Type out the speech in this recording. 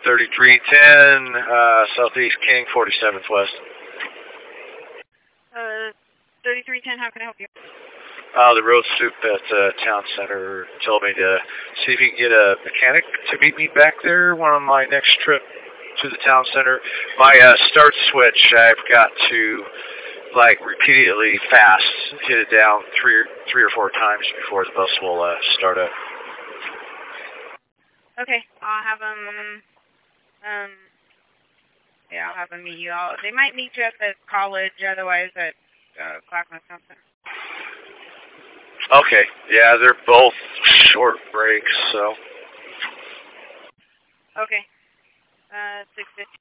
3310, Southeast King, 47th West. 3310, how can I help you? The road soup at Town Center told me to see if he can get a mechanic to meet me back there on my next trip to the Town Center. My start switch, I've got to, like, repeatedly fast hit it down three or four times before the bus will start up. Okay, I'll have them, I'll have them meet you. They might meet you at the college, otherwise at Clackamas Center. Okay, yeah, they're both short breaks, so. Okay, 6:15.